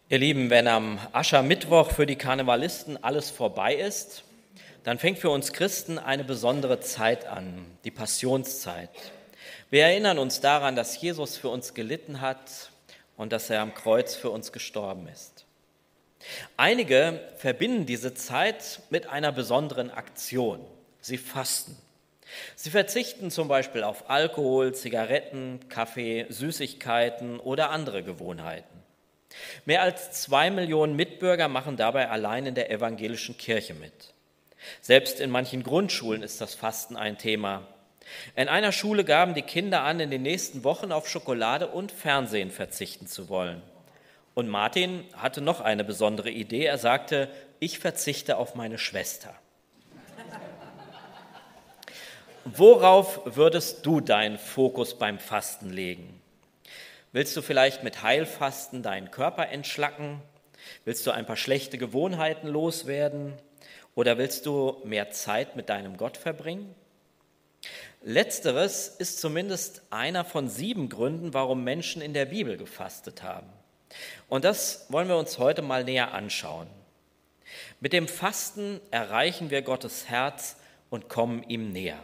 Ihr Lieben, wenn am Aschermittwoch für die Karnevalisten alles vorbei ist, dann fängt für uns Christen eine besondere Zeit an, die Passionszeit. Wir erinnern uns daran, dass Jesus für uns gelitten hat und dass er am Kreuz für uns gestorben ist. Einige verbinden diese Zeit mit einer besonderen Aktion. Sie fasten. Sie verzichten zum Beispiel auf Alkohol, Zigaretten, Kaffee, Süßigkeiten oder andere Gewohnheiten. Mehr als 2 Millionen Mitbürger machen dabei allein in der evangelischen Kirche mit. Selbst in manchen Grundschulen ist das Fasten ein Thema. In einer Schule gaben die Kinder an, in den nächsten Wochen auf Schokolade und Fernsehen verzichten zu wollen. Und Martin hatte noch eine besondere Idee. Er sagte, ich verzichte auf meine Schwester. Worauf würdest du deinen Fokus beim Fasten legen? Willst du vielleicht mit Heilfasten deinen Körper entschlacken? Willst du ein paar schlechte Gewohnheiten loswerden? Oder willst du mehr Zeit mit deinem Gott verbringen? Letzteres ist zumindest einer von 7 Gründen, warum Menschen in der Bibel gefastet haben. Und das wollen wir uns heute mal näher anschauen. Mit dem Fasten erreichen wir Gottes Herz und kommen ihm näher.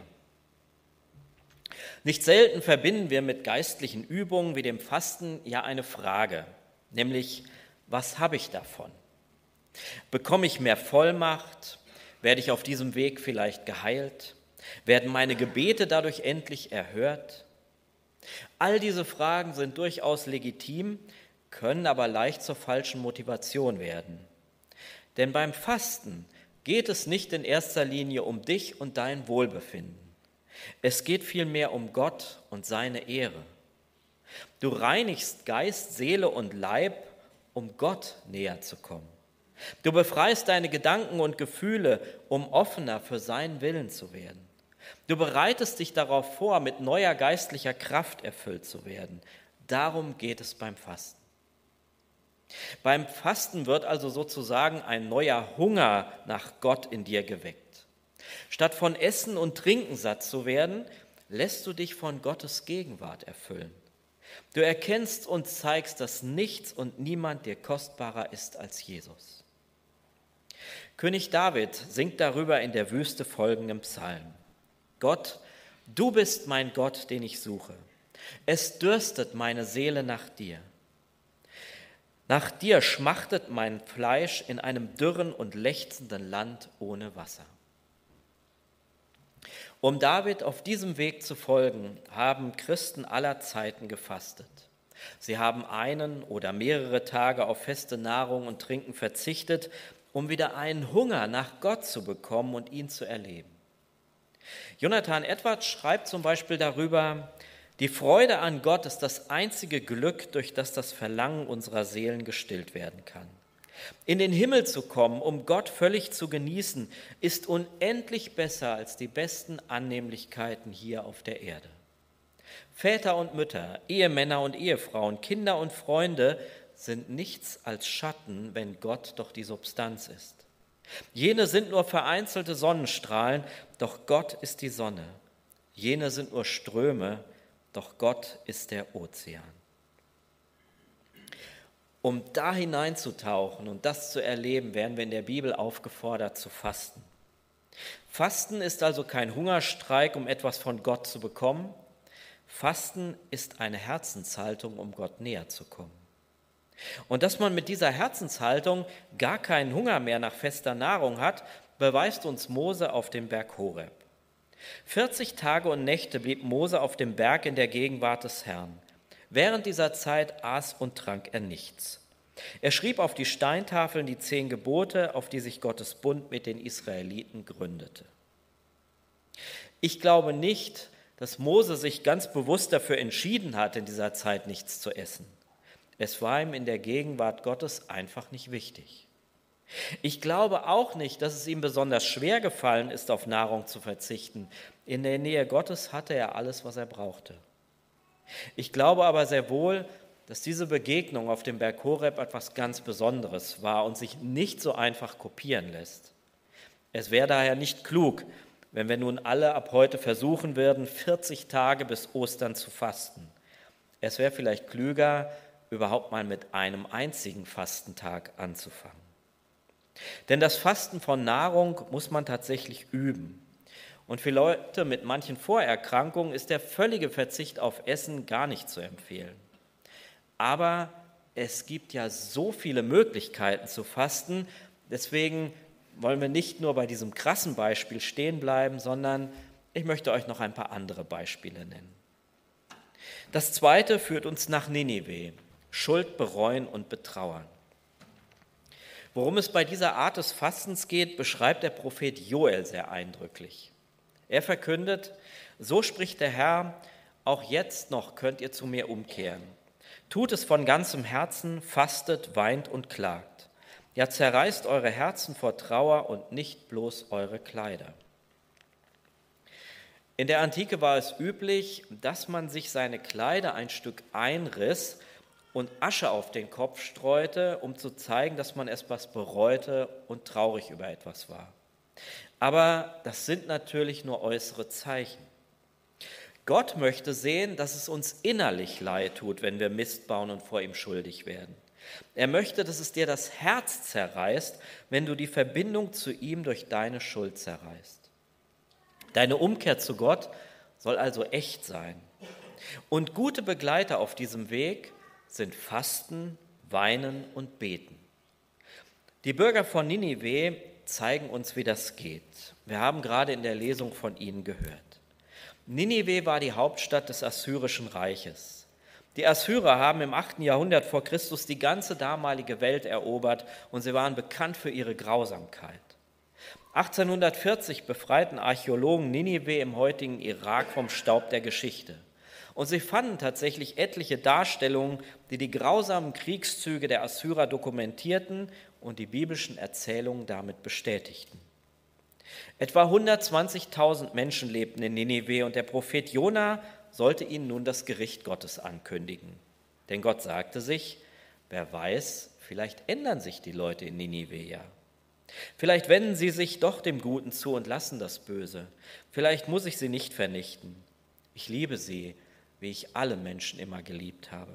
Nicht selten verbinden wir mit geistlichen Übungen wie dem Fasten ja eine Frage, nämlich, was habe ich davon? Bekomme ich mehr Vollmacht? Werde ich auf diesem Weg vielleicht geheilt? Werden meine Gebete dadurch endlich erhört? All diese Fragen sind durchaus legitim, können aber leicht zur falschen Motivation werden. Denn beim Fasten geht es nicht in erster Linie um dich und dein Wohlbefinden. Es geht vielmehr um Gott und seine Ehre. Du reinigst Geist, Seele und Leib, um Gott näher zu kommen. Du befreist deine Gedanken und Gefühle, um offener für seinen Willen zu werden. Du bereitest dich darauf vor, mit neuer geistlicher Kraft erfüllt zu werden. Darum geht es beim Fasten. Beim Fasten wird also sozusagen ein neuer Hunger nach Gott in dir geweckt. Statt von Essen und Trinken satt zu werden, lässt du dich von Gottes Gegenwart erfüllen. Du erkennst und zeigst, dass nichts und niemand dir kostbarer ist als Jesus. König David singt darüber in der Wüste folgenden Psalm. Gott, du bist mein Gott, den ich suche. Es dürstet meine Seele nach dir. Nach dir schmachtet mein Fleisch in einem dürren und lechzenden Land ohne Wasser. Um David auf diesem Weg zu folgen, haben Christen aller Zeiten gefastet. Sie haben einen oder mehrere Tage auf feste Nahrung und Trinken verzichtet, um wieder einen Hunger nach Gott zu bekommen und ihn zu erleben. Jonathan Edwards schreibt zum Beispiel darüber, die Freude an Gott ist das einzige Glück, durch das das Verlangen unserer Seelen gestillt werden kann. In den Himmel zu kommen, um Gott völlig zu genießen, ist unendlich besser als die besten Annehmlichkeiten hier auf der Erde. Väter und Mütter, Ehemänner und Ehefrauen, Kinder und Freunde sind nichts als Schatten, wenn Gott doch die Substanz ist. Jene sind nur vereinzelte Sonnenstrahlen, doch Gott ist die Sonne. Jene sind nur Ströme, doch Gott ist der Ozean. Um da hineinzutauchen und das zu erleben, werden wir in der Bibel aufgefordert zu fasten. Fasten ist also kein Hungerstreik, um etwas von Gott zu bekommen. Fasten ist eine Herzenshaltung, um Gott näher zu kommen. Und dass man mit dieser Herzenshaltung gar keinen Hunger mehr nach fester Nahrung hat, beweist uns Mose auf dem Berg Horeb. 40 Tage und Nächte blieb Mose auf dem Berg in der Gegenwart des Herrn. Während dieser Zeit aß und trank er nichts. Er schrieb auf die Steintafeln die 10 Gebote, auf die sich Gottes Bund mit den Israeliten gründete. Ich glaube nicht, dass Mose sich ganz bewusst dafür entschieden hat, in dieser Zeit nichts zu essen. Es war ihm in der Gegenwart Gottes einfach nicht wichtig. Ich glaube auch nicht, dass es ihm besonders schwer gefallen ist, auf Nahrung zu verzichten. In der Nähe Gottes hatte er alles, was er brauchte. Ich glaube aber sehr wohl, dass diese Begegnung auf dem Berg Horeb etwas ganz Besonderes war und sich nicht so einfach kopieren lässt. Es wäre daher nicht klug, wenn wir nun alle ab heute versuchen würden, 40 Tage bis Ostern zu fasten. Es wäre vielleicht klüger, überhaupt mal mit einem einzigen Fastentag anzufangen. Denn das Fasten von Nahrung muss man tatsächlich üben. Und für Leute mit manchen Vorerkrankungen ist der völlige Verzicht auf Essen gar nicht zu empfehlen. Aber es gibt ja so viele Möglichkeiten zu fasten, deswegen wollen wir nicht nur bei diesem krassen Beispiel stehen bleiben, sondern ich möchte euch noch ein paar andere Beispiele nennen. Das zweite führt uns nach Ninive, Schuld bereuen und betrauern. Worum es bei dieser Art des Fastens geht, beschreibt der Prophet Joel sehr eindrücklich. Er verkündet: So spricht der Herr, auch jetzt noch könnt ihr zu mir umkehren. Tut es von ganzem Herzen, fastet, weint und klagt. Ja, zerreißt eure Herzen vor Trauer und nicht bloß eure Kleider. In der Antike war es üblich, dass man sich seine Kleider ein Stück einriss und Asche auf den Kopf streute, um zu zeigen, dass man etwas bereute und traurig über etwas war. Aber das sind natürlich nur äußere Zeichen. Gott möchte sehen, dass es uns innerlich leid tut, wenn wir Mist bauen und vor ihm schuldig werden. Er möchte, dass es dir das Herz zerreißt, wenn du die Verbindung zu ihm durch deine Schuld zerreißt. Deine Umkehr zu Gott soll also echt sein. Und gute Begleiter auf diesem Weg sind Fasten, Weinen und Beten. Die Bürger von Ninive zeigen uns, wie das geht. Wir haben gerade in der Lesung von ihnen gehört. Ninive war die Hauptstadt des Assyrischen Reiches. Die Assyrer haben im 8. Jahrhundert vor Christus die ganze damalige Welt erobert und sie waren bekannt für ihre Grausamkeit. 1840 befreiten Archäologen Ninive im heutigen Irak vom Staub der Geschichte. Und sie fanden tatsächlich etliche Darstellungen, die die grausamen Kriegszüge der Assyrer dokumentierten und die biblischen Erzählungen damit bestätigten. Etwa 120.000 Menschen lebten in Ninive und der Prophet Jona sollte ihnen nun das Gericht Gottes ankündigen. Denn Gott sagte sich: Wer weiß, vielleicht ändern sich die Leute in Ninive ja. Vielleicht wenden sie sich doch dem Guten zu und lassen das Böse. Vielleicht muss ich sie nicht vernichten. Ich liebe sie, wie ich alle Menschen immer geliebt habe.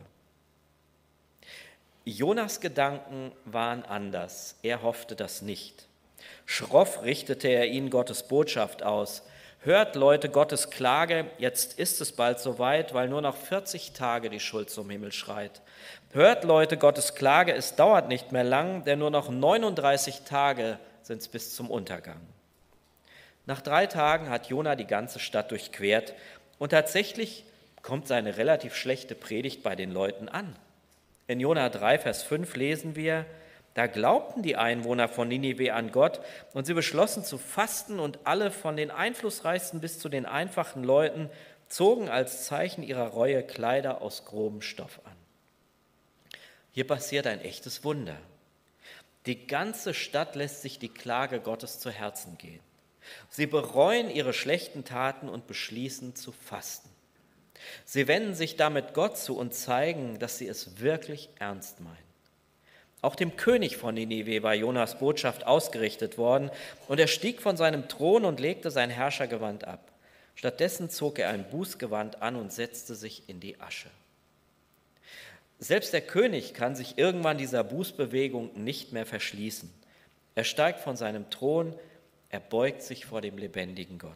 Jonas Gedanken waren anders. Er hoffte das nicht. Schroff richtete er ihnen Gottes Botschaft aus. Hört, Leute, Gottes Klage, jetzt ist es bald soweit, weil nur noch 40 Tage die Schuld zum Himmel schreit. Hört, Leute, Gottes Klage, es dauert nicht mehr lang, denn nur noch 39 Tage sind es bis zum Untergang. Nach 3 Tagen hat Jona die ganze Stadt durchquert und tatsächlich kommt seine relativ schlechte Predigt bei den Leuten an. In Jona 3, Vers 5 lesen wir: Da glaubten die Einwohner von Ninive an Gott und sie beschlossen zu fasten und alle von den Einflussreichsten bis zu den einfachen Leuten zogen als Zeichen ihrer Reue Kleider aus grobem Stoff an. Hier passiert ein echtes Wunder. Die ganze Stadt lässt sich die Klage Gottes zu Herzen gehen. Sie bereuen ihre schlechten Taten und beschließen zu fasten. Sie wenden sich damit Gott zu und zeigen, dass sie es wirklich ernst meinen. Auch dem König von Ninive war Jonas Botschaft ausgerichtet worden und er stieg von seinem Thron und legte sein Herrschergewand ab. Stattdessen zog er ein Bußgewand an und setzte sich in die Asche. Selbst der König kann sich irgendwann dieser Bußbewegung nicht mehr verschließen. Er steigt von seinem Thron, er beugt sich vor dem lebendigen Gott.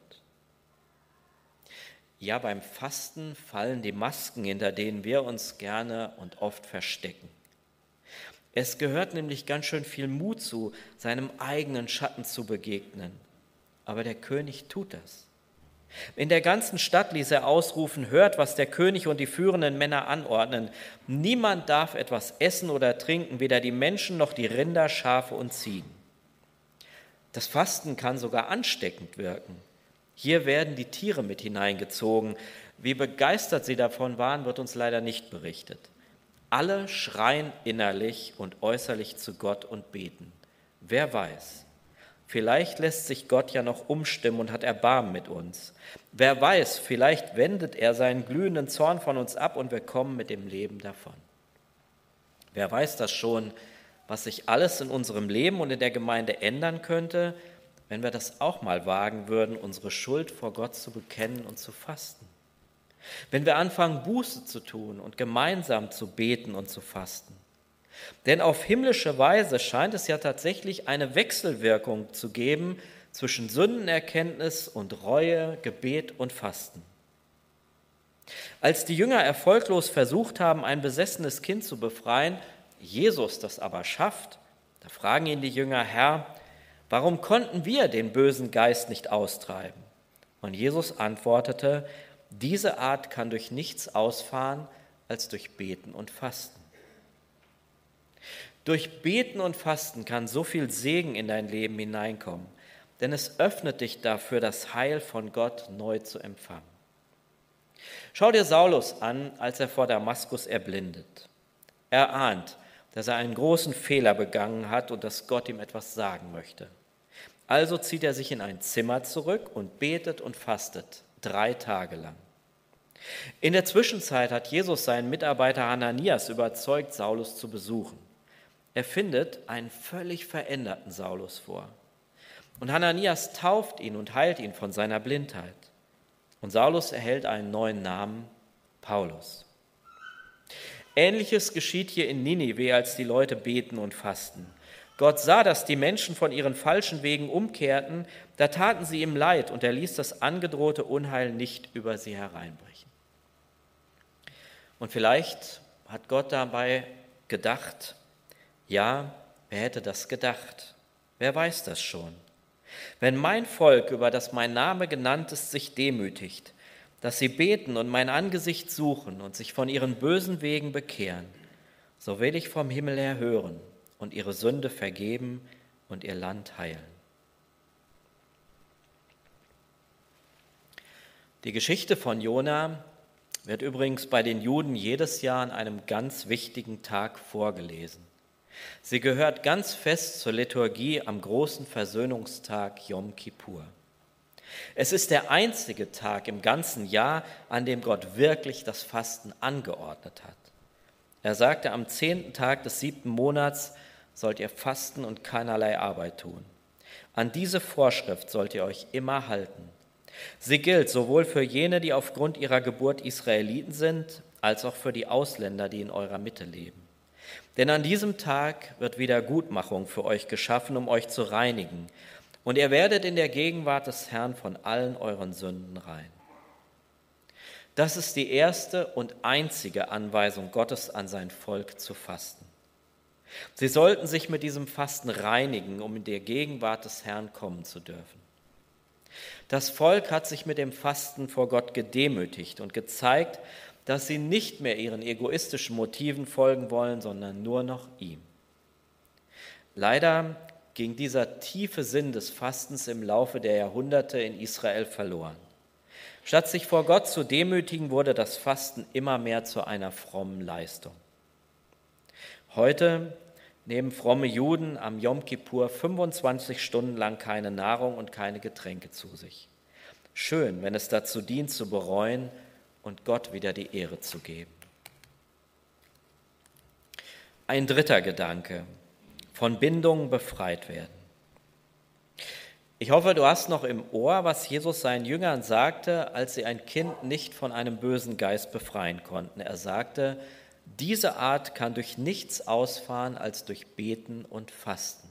Ja, beim Fasten fallen die Masken, hinter denen wir uns gerne und oft verstecken. Es gehört nämlich ganz schön viel Mut zu, seinem eigenen Schatten zu begegnen. Aber der König tut das. In der ganzen Stadt ließ er ausrufen: Hört, was der König und die führenden Männer anordnen. Niemand darf etwas essen oder trinken, weder die Menschen noch die Rinder, Schafe und Ziegen. Das Fasten kann sogar ansteckend wirken. Hier werden die Tiere mit hineingezogen. Wie begeistert sie davon waren, wird uns leider nicht berichtet. Alle schreien innerlich und äußerlich zu Gott und beten. Wer weiß, vielleicht lässt sich Gott ja noch umstimmen und hat Erbarmen mit uns. Wer weiß, vielleicht wendet er seinen glühenden Zorn von uns ab und wir kommen mit dem Leben davon. Wer weiß das schon, was sich alles in unserem Leben und in der Gemeinde ändern könnte, wenn wir das auch mal wagen würden, unsere Schuld vor Gott zu bekennen und zu fasten. wenn wir anfangen, Buße zu tun und gemeinsam zu beten und zu fasten. Denn auf himmlische Weise scheint es ja tatsächlich eine Wechselwirkung zu geben zwischen Sündenerkenntnis und Reue, Gebet und Fasten. Als die Jünger erfolglos versucht haben, ein besessenes Kind zu befreien, Jesus das aber schafft, da fragen ihn die Jünger: Herr, warum konnten wir den bösen Geist nicht austreiben? Und Jesus antwortete: Diese Art kann durch nichts ausfahren als durch Beten und Fasten. Durch Beten und Fasten kann so viel Segen in dein Leben hineinkommen, denn es öffnet dich dafür, das Heil von Gott neu zu empfangen. Schau dir Saulus an, als er vor Damaskus erblindet. Er ahnt, dass er einen großen Fehler begangen hat und dass Gott ihm etwas sagen möchte. Also zieht er sich in ein Zimmer zurück und betet und fastet 3 Tage lang. In der Zwischenzeit hat Jesus seinen Mitarbeiter Hananias überzeugt, Saulus zu besuchen. Er findet einen völlig veränderten Saulus vor. Und Hananias tauft ihn und heilt ihn von seiner Blindheit. Und Saulus erhält einen neuen Namen, Paulus. Ähnliches geschieht hier in Ninive, als die Leute beten und fasten. Gott sah, dass die Menschen von ihren falschen Wegen umkehrten, da taten sie ihm leid und er ließ das angedrohte Unheil nicht über sie hereinbrechen. Und vielleicht hat Gott dabei gedacht, ja, wer hätte das gedacht? Wer weiß das schon? Wenn mein Volk, über das mein Name genannt ist, sich demütigt, dass sie beten und mein Angesicht suchen und sich von ihren bösen Wegen bekehren, so will ich vom Himmel her hören und ihre Sünde vergeben und ihr Land heilen. Die Geschichte von Jona wird übrigens bei den Juden jedes Jahr an einem ganz wichtigen Tag vorgelesen. Sie gehört ganz fest zur Liturgie am großen Versöhnungstag Jom Kippur. Es ist der einzige Tag im ganzen Jahr, an dem Gott wirklich das Fasten angeordnet hat. Er sagte, am 10. Tag des 7. Monats sollt ihr fasten und keinerlei Arbeit tun. An diese Vorschrift sollt ihr euch immer halten. Sie gilt sowohl für jene, die aufgrund ihrer Geburt Israeliten sind, als auch für die Ausländer, die in eurer Mitte leben. Denn an diesem Tag wird Wiedergutmachung für euch geschaffen, um euch zu reinigen. Und ihr werdet in der Gegenwart des Herrn von allen euren Sünden rein. Das ist die erste und einzige Anweisung Gottes an sein Volk zu fasten. Sie sollten sich mit diesem Fasten reinigen, um in der Gegenwart des Herrn kommen zu dürfen. Das Volk hat sich mit dem Fasten vor Gott gedemütigt und gezeigt, dass sie nicht mehr ihren egoistischen Motiven folgen wollen, sondern nur noch ihm. Leider ging dieser tiefe Sinn des Fastens im Laufe der Jahrhunderte in Israel verloren. Statt sich vor Gott zu demütigen, wurde das Fasten immer mehr zu einer frommen Leistung. Heute nehmen fromme Juden am Jom Kippur 25 Stunden lang keine Nahrung und keine Getränke zu sich. Schön, wenn es dazu dient, zu bereuen und Gott wieder die Ehre zu geben. Ein dritter Gedanke: von Bindungen befreit werden. Ich hoffe, du hast noch im Ohr, was Jesus seinen Jüngern sagte, als sie ein Kind nicht von einem bösen Geist befreien konnten. Er sagte, diese Art kann durch nichts ausfahren als durch Beten und Fasten.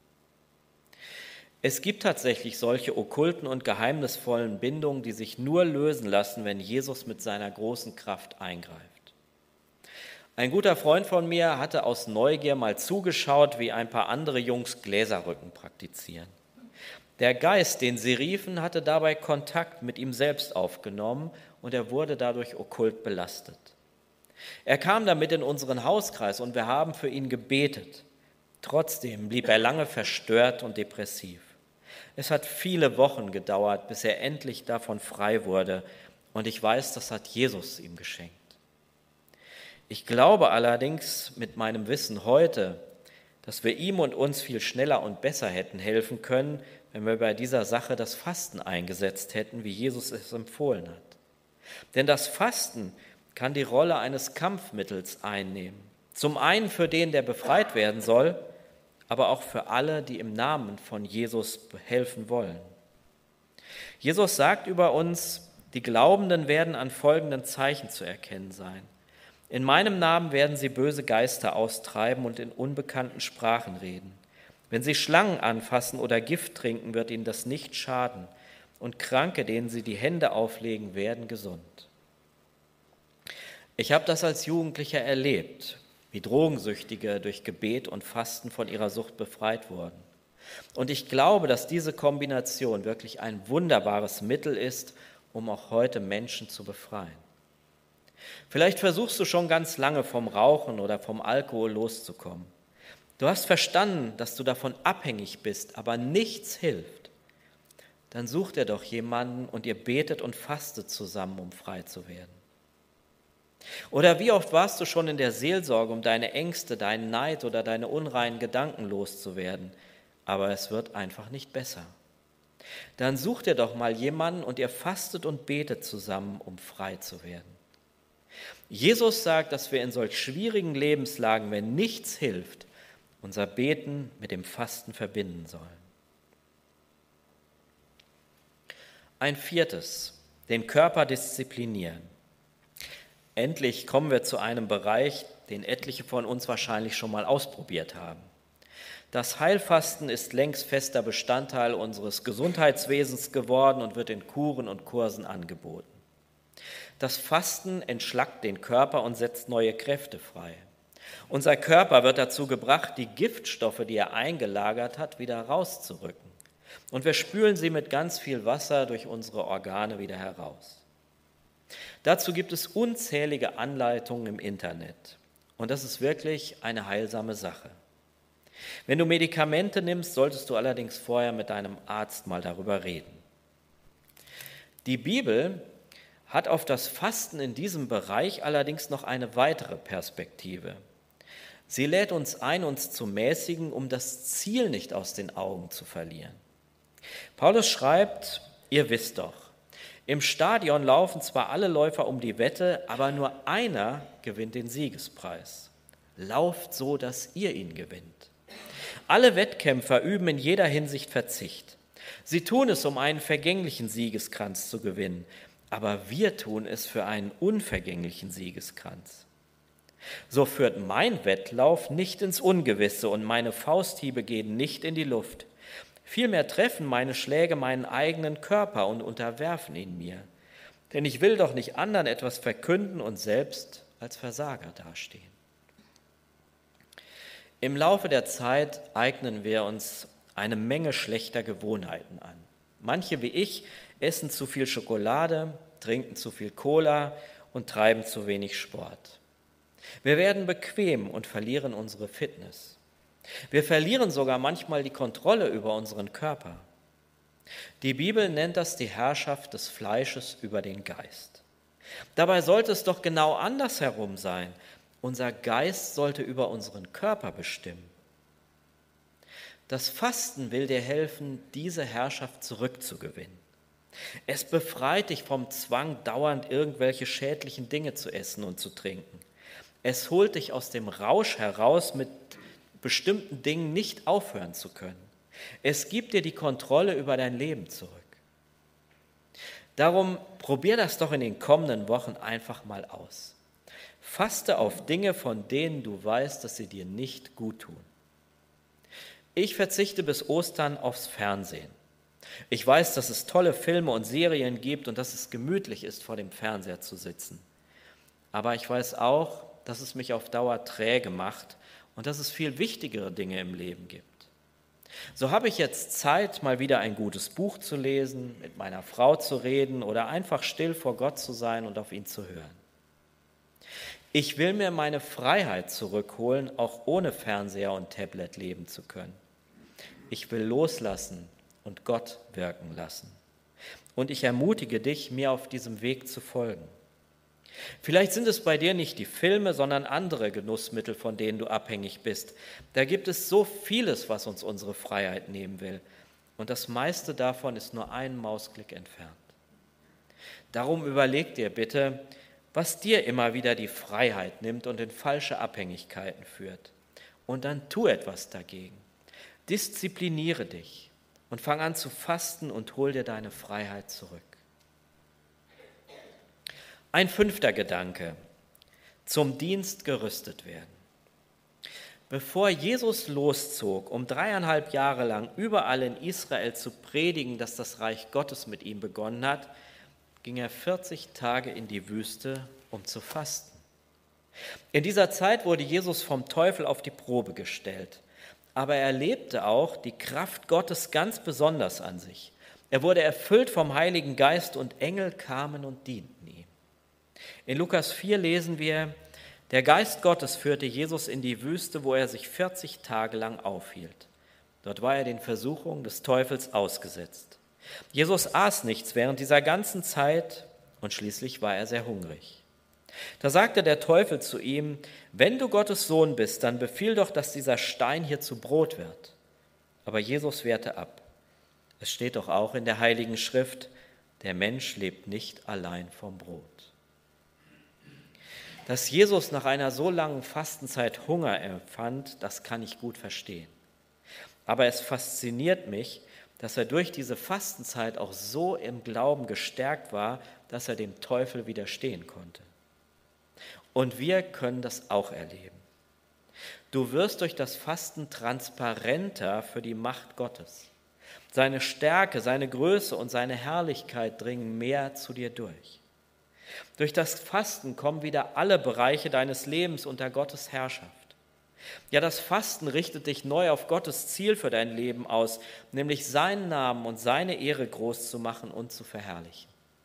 Es gibt tatsächlich solche okkulten und geheimnisvollen Bindungen, die sich nur lösen lassen, wenn Jesus mit seiner großen Kraft eingreift. Ein guter Freund von mir hatte aus Neugier mal zugeschaut, wie ein paar andere Jungs Gläserrücken praktizieren. Der Geist, den sie riefen, hatte dabei Kontakt mit ihm selbst aufgenommen und er wurde dadurch okkult belastet. Er kam damit in unseren Hauskreis und wir haben für ihn gebetet. Trotzdem blieb er lange verstört und depressiv. Es hat viele Wochen gedauert, bis er endlich davon frei wurde und ich weiß, das hat Jesus ihm geschenkt. Ich glaube allerdings mit meinem Wissen heute, dass wir ihm und uns viel schneller und besser hätten helfen können, wenn wir bei dieser Sache das Fasten eingesetzt hätten, wie Jesus es empfohlen hat. Denn das Fasten kann die Rolle eines Kampfmittels einnehmen. Zum einen für den, der befreit werden soll, aber auch für alle, die im Namen von Jesus helfen wollen. Jesus sagt über uns, Die Glaubenden werden an folgenden Zeichen zu erkennen sein. In meinem Namen werden sie böse Geister austreiben und in unbekannten Sprachen reden. Wenn sie Schlangen anfassen oder Gift trinken, wird ihnen das nicht schaden. Und Kranke, denen sie die Hände auflegen, werden gesund. Ich habe das als Jugendlicher erlebt, wie Drogensüchtige durch Gebet und Fasten von ihrer Sucht befreit wurden. Und ich glaube, dass diese Kombination wirklich ein wunderbares Mittel ist, um auch heute Menschen zu befreien. Vielleicht versuchst du schon ganz lange vom Rauchen oder vom Alkohol loszukommen. Du hast verstanden, dass du davon abhängig bist, aber nichts hilft. Dann such dir doch jemanden und ihr betet und fastet zusammen, um frei zu werden. Oder wie oft warst du schon in der Seelsorge, um deine Ängste, deinen Neid oder deine unreinen Gedanken loszuwerden, aber es wird einfach nicht besser. Dann such dir doch mal jemanden und ihr fastet und betet zusammen, um frei zu werden. Jesus sagt, dass wir in solch schwierigen Lebenslagen, wenn nichts hilft, unser Beten mit dem Fasten verbinden sollen. Ein viertes, den Körper disziplinieren. Endlich kommen wir zu einem Bereich, den etliche von uns wahrscheinlich schon mal ausprobiert haben. Das Heilfasten ist längst fester Bestandteil unseres Gesundheitswesens geworden und wird in Kuren und Kursen angeboten. Das Fasten entschlackt den Körper und setzt neue Kräfte frei. Unser Körper wird dazu gebracht, die Giftstoffe, die er eingelagert hat, wieder rauszurücken. Und wir spülen sie mit ganz viel Wasser durch unsere Organe wieder heraus. Dazu gibt es unzählige Anleitungen im Internet. Und das ist wirklich eine heilsame Sache. Wenn du Medikamente nimmst, solltest du allerdings vorher mit deinem Arzt mal darüber reden. Die Bibel hat auf das Fasten in diesem Bereich allerdings noch eine weitere Perspektive. Sie lädt uns ein, uns zu mäßigen, um das Ziel nicht aus den Augen zu verlieren. Paulus schreibt, ihr wisst doch, im Stadion laufen zwar alle Läufer um die Wette, aber nur einer gewinnt den Siegespreis. Lauft so, dass ihr ihn gewinnt. Alle Wettkämpfer üben in jeder Hinsicht Verzicht. Sie tun es, um einen vergänglichen Siegeskranz zu gewinnen, aber wir tun es für einen unvergänglichen Siegeskranz. So führt mein Wettlauf nicht ins Ungewisse und meine Fausthiebe gehen nicht in die Luft. Vielmehr treffen meine Schläge meinen eigenen Körper und unterwerfen ihn mir. Denn ich will doch nicht anderen etwas verkünden und selbst als Versager dastehen. Im Laufe der Zeit eignen wir uns eine Menge schlechter Gewohnheiten an. Manche wie ich essen zu viel Schokolade, trinken zu viel Cola und treiben zu wenig Sport. Wir werden bequem und verlieren unsere Fitness. Wir verlieren sogar manchmal die Kontrolle über unseren Körper. Die Bibel nennt das die Herrschaft des Fleisches über den Geist. Dabei sollte es doch genau andersherum sein. Unser Geist sollte über unseren Körper bestimmen. Das Fasten will dir helfen, diese Herrschaft zurückzugewinnen. Es befreit dich vom Zwang, dauernd irgendwelche schädlichen Dinge zu essen und zu trinken. Es holt dich aus dem Rausch heraus, mit bestimmten Dingen nicht aufhören zu können. Es gibt dir die Kontrolle über dein Leben zurück. Darum probier das doch in den kommenden Wochen einfach mal aus. Faste auf Dinge, von denen du weißt, dass sie dir nicht gut tun. Ich verzichte bis Ostern aufs Fernsehen. Ich weiß, dass es tolle Filme und Serien gibt und dass es gemütlich ist, vor dem Fernseher zu sitzen. Aber ich weiß auch, dass es mich auf Dauer träge macht und dass es viel wichtigere Dinge im Leben gibt. So habe ich jetzt Zeit, mal wieder ein gutes Buch zu lesen, mit meiner Frau zu reden oder einfach still vor Gott zu sein und auf ihn zu hören. Ich will mir meine Freiheit zurückholen, auch ohne Fernseher und Tablet leben zu können. Ich will loslassen und Gott wirken lassen. Und ich ermutige dich, mir auf diesem Weg zu folgen. Vielleicht sind es bei dir nicht die Filme, sondern andere Genussmittel, von denen du abhängig bist. Da gibt es so vieles, was uns unsere Freiheit nehmen will. Und das meiste davon ist nur einen Mausklick entfernt. Darum überleg dir bitte, was dir immer wieder die Freiheit nimmt und in falsche Abhängigkeiten führt. Und dann tu etwas dagegen. Diszipliniere dich und fang an zu fasten und hol dir deine Freiheit zurück. Ein 5. Gedanke: Zum Dienst gerüstet werden. Bevor Jesus loszog, um 3,5 Jahre lang überall in Israel zu predigen, dass das Reich Gottes mit ihm begonnen hat, ging er 40 Tage in die Wüste, um zu fasten. In dieser Zeit wurde Jesus vom Teufel auf die Probe gestellt, aber er erlebte auch die Kraft Gottes ganz besonders an sich. Er wurde erfüllt vom Heiligen Geist und Engel kamen und dienten ihm. In Lukas 4 lesen wir: Der Geist Gottes führte Jesus in die Wüste, wo er sich 40 Tage lang aufhielt. Dort war er den Versuchungen des Teufels ausgesetzt. Jesus aß nichts während dieser ganzen Zeit und schließlich war er sehr hungrig. Da sagte der Teufel zu ihm: Wenn du Gottes Sohn bist, dann befiehl doch, dass dieser Stein hier zu Brot wird. Aber Jesus wehrte ab. Es steht doch auch in der Heiligen Schrift: Der Mensch lebt nicht allein vom Brot. Dass Jesus nach einer so langen Fastenzeit Hunger empfand, das kann ich gut verstehen. Aber es fasziniert mich, dass er durch diese Fastenzeit auch so im Glauben gestärkt war, dass er dem Teufel widerstehen konnte. Und wir können das auch erleben. Du wirst durch das Fasten transparenter für die Macht Gottes. Seine Stärke, seine Größe und seine Herrlichkeit dringen mehr zu dir durch. Durch das Fasten kommen wieder alle Bereiche deines Lebens unter Gottes Herrschaft. Ja, das Fasten richtet dich neu auf Gottes Ziel für dein Leben aus, nämlich seinen Namen und seine Ehre groß zu machen und zu verherrlichen.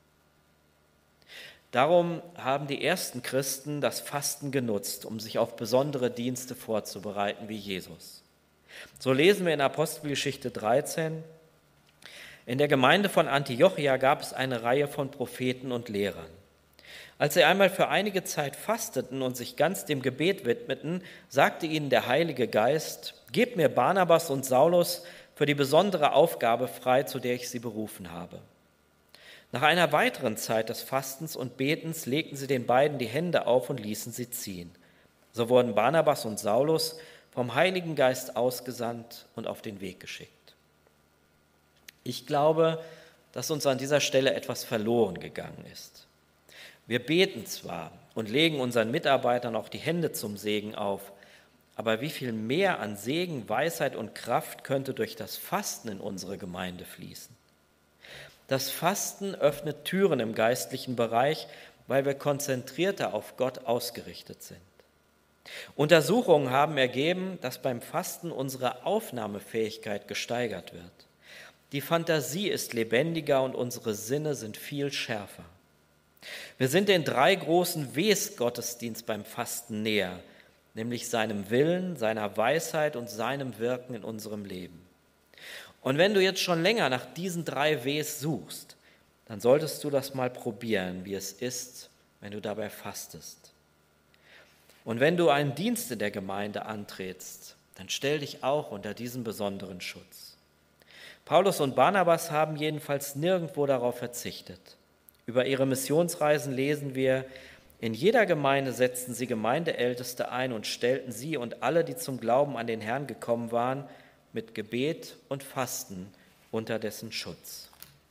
Darum haben die ersten Christen das Fasten genutzt, um sich auf besondere Dienste vorzubereiten wie Jesus. So lesen wir in Apostelgeschichte 13: In der Gemeinde von Antiochia gab es eine Reihe von Propheten und Lehrern. Als sie einmal für einige Zeit fasteten und sich ganz dem Gebet widmeten, sagte ihnen der Heilige Geist: Gebt mir Barnabas und Saulus für die besondere Aufgabe frei, zu der ich sie berufen habe. Nach einer weiteren Zeit des Fastens und Betens legten sie den beiden die Hände auf und ließen sie ziehen. So wurden Barnabas und Saulus vom Heiligen Geist ausgesandt und auf den Weg geschickt. Ich glaube, dass uns an dieser Stelle etwas verloren gegangen ist. Wir beten zwar und legen unseren Mitarbeitern auch die Hände zum Segen auf, aber wie viel mehr an Segen, Weisheit und Kraft könnte durch das Fasten in unsere Gemeinde fließen? Das Fasten öffnet Türen im geistlichen Bereich, weil wir konzentrierter auf Gott ausgerichtet sind. Untersuchungen haben ergeben, dass beim Fasten unsere Aufnahmefähigkeit gesteigert wird. Die Fantasie ist lebendiger und unsere Sinne sind viel schärfer. Wir sind den 3 großen Ws Gottesdienst beim Fasten näher, nämlich seinem Willen, seiner Weisheit und seinem Wirken in unserem Leben. Und wenn du jetzt schon länger nach diesen 3 Ws suchst, dann solltest du das mal probieren, wie es ist, wenn du dabei fastest. Und wenn du einen Dienst in der Gemeinde antrittst, dann stell dich auch unter diesen besonderen Schutz. Paulus und Barnabas haben jedenfalls nirgendwo darauf verzichtet. Über ihre Missionsreisen lesen wir: In jeder Gemeinde setzten sie Gemeindeälteste ein und stellten sie und alle, die zum Glauben an den Herrn gekommen waren, mit Gebet und Fasten unter dessen Schutz.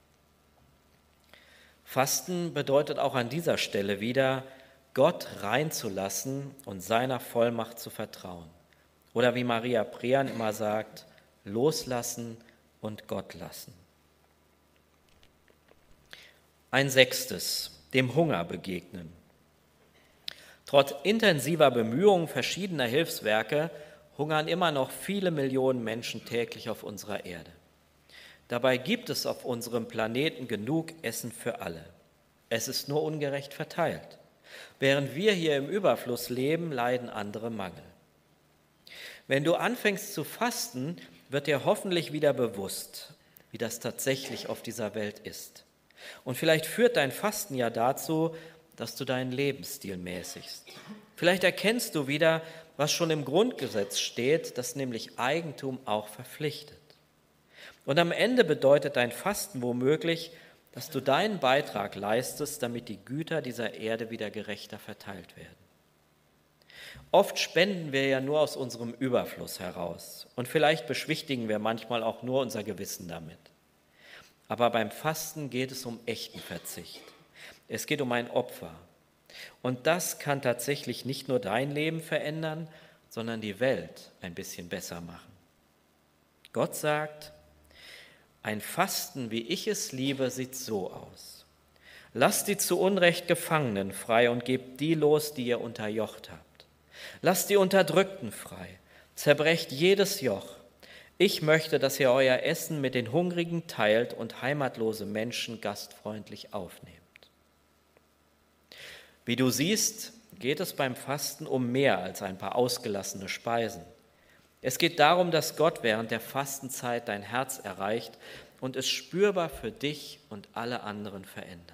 Fasten bedeutet auch an dieser Stelle wieder, Gott reinzulassen und seiner Vollmacht zu vertrauen. Oder wie Maria Prean immer sagt: loslassen und Gott lassen. Ein 6. Dem Hunger begegnen. Trotz intensiver Bemühungen verschiedener Hilfswerke hungern immer noch viele Millionen Menschen täglich auf unserer Erde. Dabei gibt es auf unserem Planeten genug Essen für alle. Es ist nur ungerecht verteilt. Während wir hier im Überfluss leben, leiden andere Mangel. Wenn du anfängst zu fasten, wird dir hoffentlich wieder bewusst, wie das tatsächlich auf dieser Welt ist. Und vielleicht führt dein Fasten ja dazu, dass du deinen Lebensstil mäßigst. Vielleicht erkennst du wieder, was schon im Grundgesetz steht, das nämlich Eigentum auch verpflichtet. Und am Ende bedeutet dein Fasten womöglich, dass du deinen Beitrag leistest, damit die Güter dieser Erde wieder gerechter verteilt werden. Oft spenden wir ja nur aus unserem Überfluss heraus und vielleicht beschwichtigen wir manchmal auch nur unser Gewissen damit. Aber beim Fasten geht es um echten Verzicht. Es geht um ein Opfer. Und das kann tatsächlich nicht nur dein Leben verändern, sondern die Welt ein bisschen besser machen. Gott sagt, ein Fasten, wie ich es liebe, sieht so aus. Lasst die zu Unrecht Gefangenen frei und gebt die los, die ihr unterjocht habt. Lasst die Unterdrückten frei, zerbrecht jedes Joch. Ich möchte, dass ihr euer Essen mit den Hungrigen teilt und heimatlose Menschen gastfreundlich aufnehmt. Wie du siehst, geht es beim Fasten um mehr als ein paar ausgelassene Speisen. Es geht darum, dass Gott während der Fastenzeit dein Herz erreicht und es spürbar für dich und alle anderen verändert.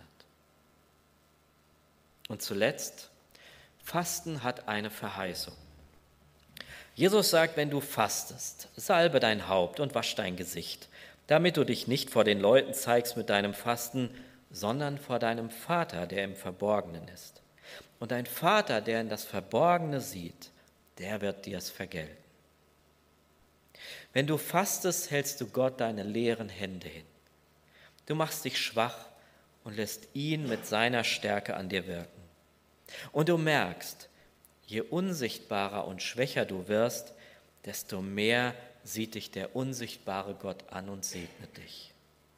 Und zuletzt, Fasten hat eine Verheißung. Jesus sagt, wenn du fastest, salbe dein Haupt und wasch dein Gesicht, damit du dich nicht vor den Leuten zeigst mit deinem Fasten, sondern vor deinem Vater, der im Verborgenen ist. Und dein Vater, der in das Verborgene sieht, der wird dir es vergelten. Wenn du fastest, hältst du Gott deine leeren Hände hin. Du machst dich schwach und lässt ihn mit seiner Stärke an dir wirken. Und du merkst, je unsichtbarer und schwächer du wirst, desto mehr sieht dich der unsichtbare Gott an und segnet dich.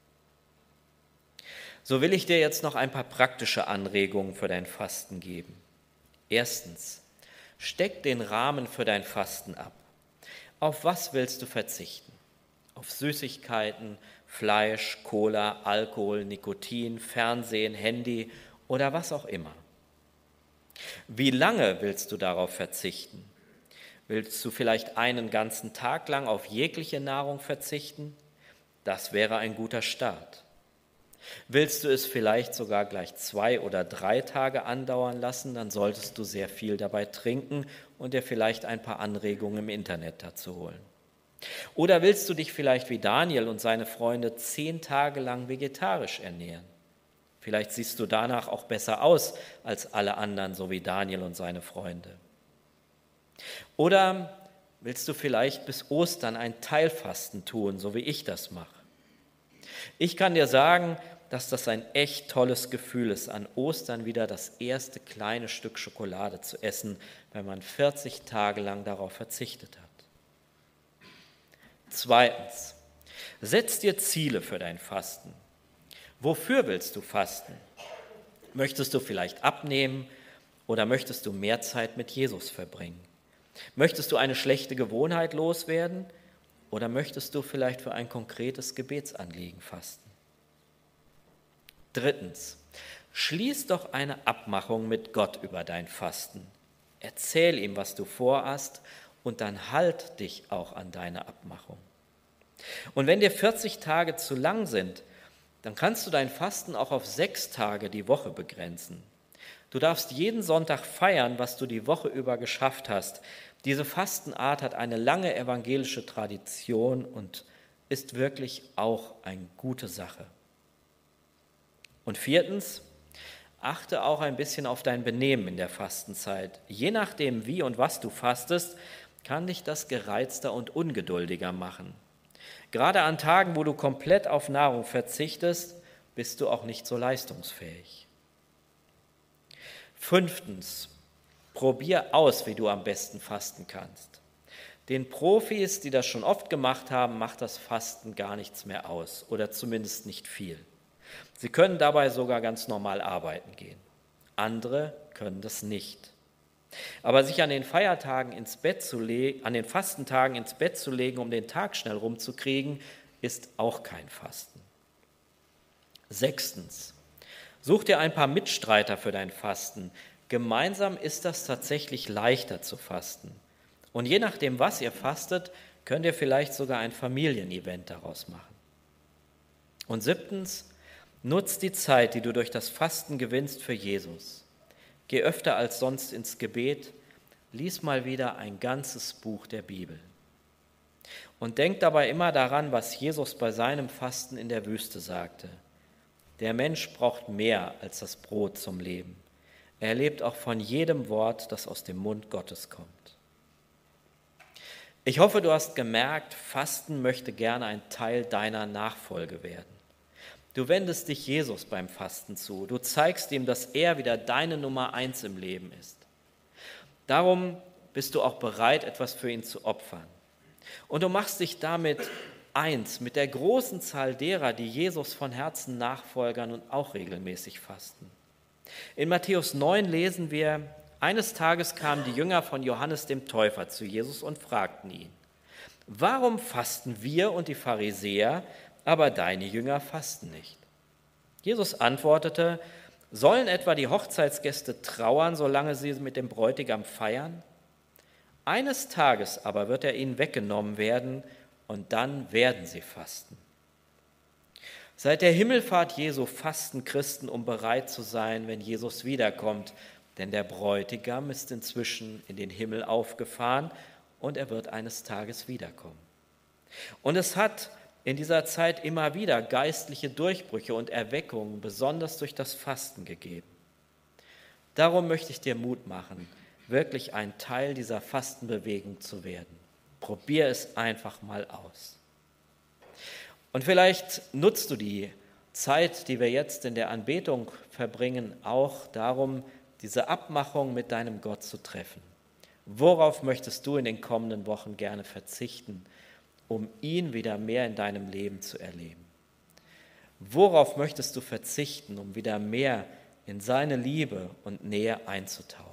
So will ich dir jetzt noch ein paar praktische Anregungen für dein Fasten geben. Erstens, steck den Rahmen für dein Fasten ab. Auf was willst du verzichten? Auf Süßigkeiten, Fleisch, Cola, Alkohol, Nikotin, Fernsehen, Handy oder was auch immer. Wie lange willst du darauf verzichten? Willst du vielleicht einen ganzen Tag lang auf jegliche Nahrung verzichten? Das wäre ein guter Start. Willst du es vielleicht sogar gleich 2 oder 3 Tage andauern lassen, dann solltest du sehr viel dabei trinken und dir vielleicht ein paar Anregungen im Internet dazu holen. Oder willst du dich vielleicht wie Daniel und seine Freunde 10 Tage lang vegetarisch ernähren? Vielleicht siehst du danach auch besser aus als alle anderen, so wie Daniel und seine Freunde. Oder willst du vielleicht bis Ostern ein Teilfasten tun, so wie ich das mache? Ich kann dir sagen, dass das ein echt tolles Gefühl ist, an Ostern wieder das erste kleine Stück Schokolade zu essen, wenn man 40 Tage lang darauf verzichtet hat. Zweitens, setz dir Ziele für dein Fasten. Wofür willst du fasten? Möchtest du vielleicht abnehmen oder möchtest du mehr Zeit mit Jesus verbringen? Möchtest du eine schlechte Gewohnheit loswerden oder möchtest du vielleicht für ein konkretes Gebetsanliegen fasten? Drittens, schließ doch eine Abmachung mit Gott über dein Fasten. Erzähl ihm, was du vorhast und dann halt dich auch an deine Abmachung. Und wenn dir 40 Tage zu lang sind, dann kannst du dein Fasten auch auf 6 Tage die Woche begrenzen. Du darfst jeden Sonntag feiern, was du die Woche über geschafft hast. Diese Fastenart hat eine lange evangelische Tradition und ist wirklich auch eine gute Sache. Und viertens, achte auch ein bisschen auf dein Benehmen in der Fastenzeit. Je nachdem, wie und was du fastest, kann dich das gereizter und ungeduldiger machen. Gerade an Tagen, wo du komplett auf Nahrung verzichtest, bist du auch nicht so leistungsfähig. Fünftens, probier aus, wie du am besten fasten kannst. Den Profis, die das schon oft gemacht haben, macht das Fasten gar nichts mehr aus oder zumindest nicht viel. Sie können dabei sogar ganz normal arbeiten gehen. Andere können das nicht. Aber sich an den Fastentagen ins Bett zu legen, um den Tag schnell rumzukriegen, ist auch kein Fasten. Sechstens, such dir ein paar Mitstreiter für dein Fasten. Gemeinsam ist das tatsächlich leichter zu fasten. Und je nachdem, was ihr fastet, könnt ihr vielleicht sogar ein Familienevent daraus machen. Und siebtens, nutz die Zeit, die du durch das Fasten gewinnst, für Jesus. Geh öfter als sonst ins Gebet, lies mal wieder ein ganzes Buch der Bibel. Und denk dabei immer daran, was Jesus bei seinem Fasten in der Wüste sagte. Der Mensch braucht mehr als das Brot zum Leben. Er lebt auch von jedem Wort, das aus dem Mund Gottes kommt. Ich hoffe, du hast gemerkt, Fasten möchte gerne ein Teil deiner Nachfolge werden. Du wendest dich Jesus beim Fasten zu. Du zeigst ihm, dass er wieder deine Nummer 1 im Leben ist. Darum bist du auch bereit, etwas für ihn zu opfern. Und du machst dich damit eins mit der großen Zahl derer, die Jesus von Herzen nachfolgern und auch regelmäßig fasten. In Matthäus 9 lesen wir: Eines Tages kamen die Jünger von Johannes dem Täufer zu Jesus und fragten ihn: Warum fasten wir und die Pharisäer, aber deine Jünger fasten nicht? Jesus antwortete: Sollen etwa die Hochzeitsgäste trauern, solange sie mit dem Bräutigam feiern? Eines Tages aber wird er ihnen weggenommen werden, und dann werden sie fasten. Seit der Himmelfahrt Jesu fasten Christen, um bereit zu sein, wenn Jesus wiederkommt, denn der Bräutigam ist inzwischen in den Himmel aufgefahren und er wird eines Tages wiederkommen. Und es hat in dieser Zeit immer wieder geistliche Durchbrüche und Erweckungen, besonders durch das Fasten, gegeben. Darum möchte ich dir Mut machen, wirklich ein Teil dieser Fastenbewegung zu werden. Probier es einfach mal aus. Und vielleicht nutzt du die Zeit, die wir jetzt in der Anbetung verbringen, auch darum, diese Abmachung mit deinem Gott zu treffen. Worauf möchtest du in den kommenden Wochen gerne verzichten, um ihn wieder mehr in deinem Leben zu erleben? Worauf möchtest du verzichten, um wieder mehr in seine Liebe und Nähe einzutauchen?